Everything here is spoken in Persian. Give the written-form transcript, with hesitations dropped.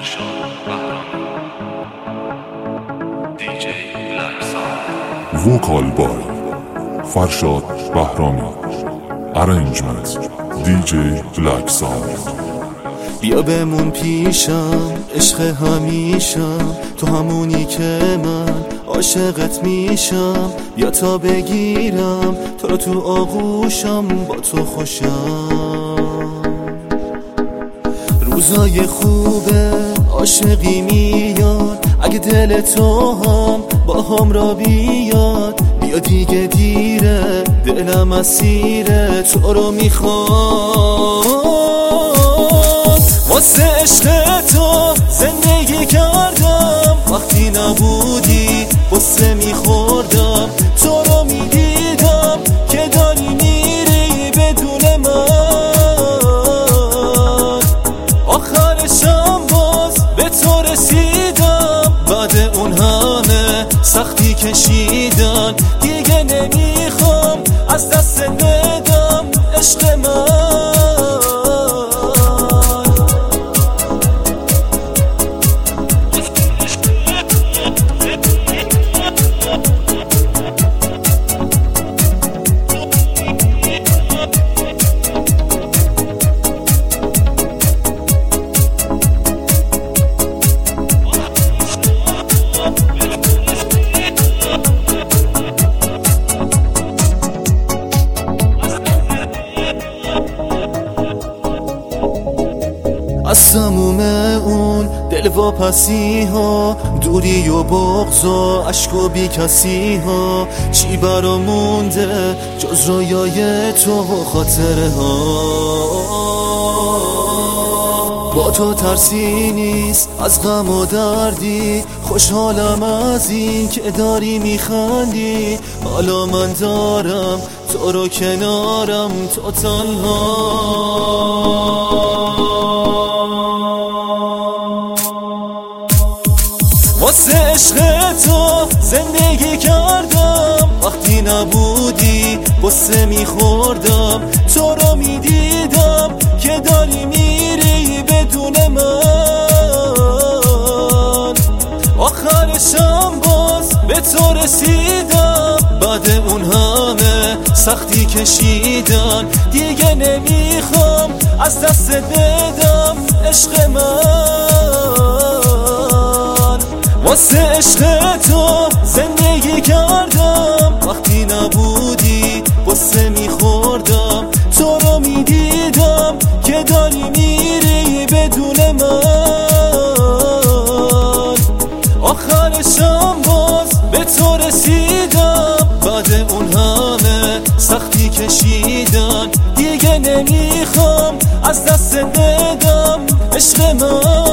وکال بای فرشاد بهرامی. ارنجمنت دیجی بلک ساوند. بیا بمون پیشم عشق همیشم، تو همونی که من عاشقت میشم. بیا تا بگیرم تو رو تو آغوشم، با تو خوشم. روزای خوبه عاشقی میاد، اگه دل تو هم با هم را بیاد. بیا دیگه دیره دلم اسیره، تو رو میخواد. واسه عشق تو زندگی کردم، وقتی نبودی بسه میخوردم. تو رو میدیدم که داری میری بدون من، آخرشم باز به تو رسیدم. بعد اون همه سختی کشیدن، دیگه نمیخوام از دست ندم عشق من. از تموم اون دل واپسی ها، دوری و بغض و عشق و بی کسی ها، چی برا مونده جز رویای تو و خاطره ها. با تو ترسی نیست از غم و دردی، خوشحالم از این که داری میخندی. حالا من دارم تو رو کنارم، تو تنها. واسه عشق تو زندگی کردم، وقتی نبودی بسه میخوردم. تو رو میدیدم که داری میری بدون من، آخرشم باز به تو رسیدم. بعد اون همه سختی کشیدن، دیگه نمیخوام از دست بدم عشق من. واسه عشق تو زندگی کردم، وقتی نبودی بسه میخوردم. تو رو میدیدم که داری میری بدون من، آخرشم باز به تو رسیدم. بعد اون همه سختی کشیدن، دیگه نمیخوام از دست ندم عشق من.